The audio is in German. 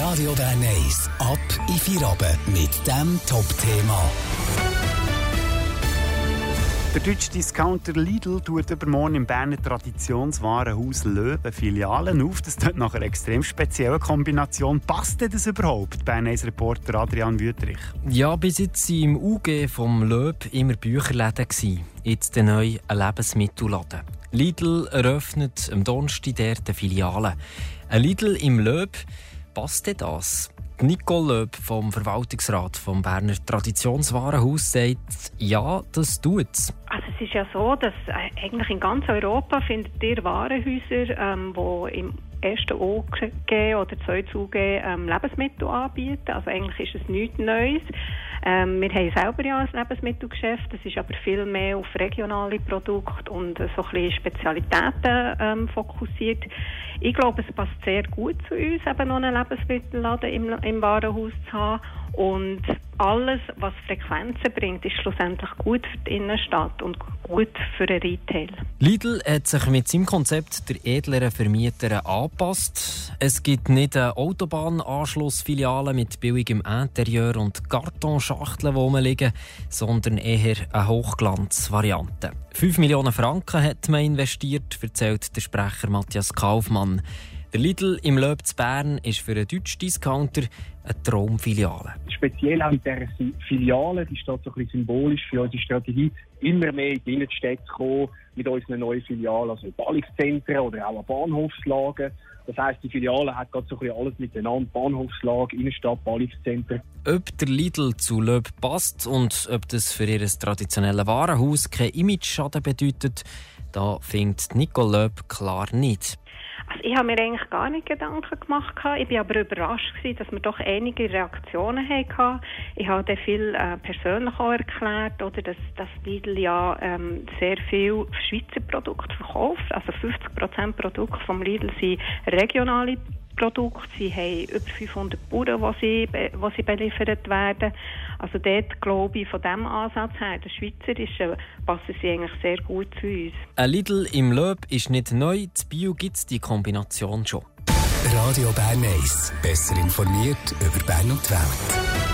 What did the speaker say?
Radio Bern 1, ab in Feierabend mit diesem Top-Thema. Der deutsche Discounter Lidl tut übermorgen im Berner Traditionswarenhaus Löwen Filialen auf. Das tut nach einer extrem speziellen Kombination. Passt denn das überhaupt? Bern 1 Reporter Adrian Wüthrich. Ja, bis jetzt waren im UG vom Löw immer Bücherläden. Jetzt neu ein Lebensmittelladen. Lidl eröffnet am Donnerstag dort eine Filiale. Ein Lidl im Löw, passt denn das? Nicole Löb vom Verwaltungsrat vom Berner Traditionswarenhaus sagt, ja, das tut's. Also es ist ja so, dass eigentlich in ganz Europa findet ihr Warenhäuser, die im ersten UG oder zweiten UG Lebensmittel anbieten. Also eigentlich ist es nichts Neues. Wir haben selber ja ein Lebensmittelgeschäft, das ist aber viel mehr auf regionale Produkte und so ein bisschen Spezialitäten fokussiert. Ich glaube, es passt sehr gut zu uns, eben noch einen Lebensmittelladen im Warenhaus zu haben. Und alles, was Frequenzen bringt, ist schlussendlich gut für die Innenstadt und gut für den Retail. Lidl hat sich mit seinem Konzept der edleren Vermieter angepasst. Es gibt nicht eine Autobahnanschlussfiliale mit billigem Interieur und Kartonschachteln, die rumliegen, sondern eher eine Hochglanzvariante. 5 Millionen Franken hat man investiert, erzählt der Sprecher Matthias Kaufmann. Der Lidl im Löb zu Bern ist für einen deutschen Discounter eine Traumfiliale. Speziell auch mit dieser Filiale, die steht so ein bisschen symbolisch für unsere Strategie, immer mehr in die Innenstädte zu kommen mit unseren neuen Filialen, also Ballungszentren oder auch an Bahnhofslagen. Das heisst, die Filiale hat gerade so ein bisschen alles miteinander, Bahnhofslage, Innenstadt, Ballungszentren. Ob der Lidl zu Löb passt und ob das für ihr traditionelles Warenhaus keinen Image-Schaden bedeutet, da findet Nicole Löb klar nicht. Also ich habe mir eigentlich gar nicht Gedanken gemacht. Ich war aber überrascht, dass wir doch einige Reaktionen hatten. Ich habe dann viel persönlich auch erklärt, oder, dass Lidl ja sehr viel Schweizer Produkte verkauft. Also 50% Produkte vom Lidl sind regionale Produkte. Sie haben über 500 Bauern, die beliefert werden. Also dort glaube ich, von diesem Ansatz her, der Schweizerischen, passen sie eigentlich sehr gut zu uns. Ein Lidl im Löb ist nicht neu, zu Bio gibt es die Kombination schon. Radio Bern 1, besser informiert über Bern und die Welt.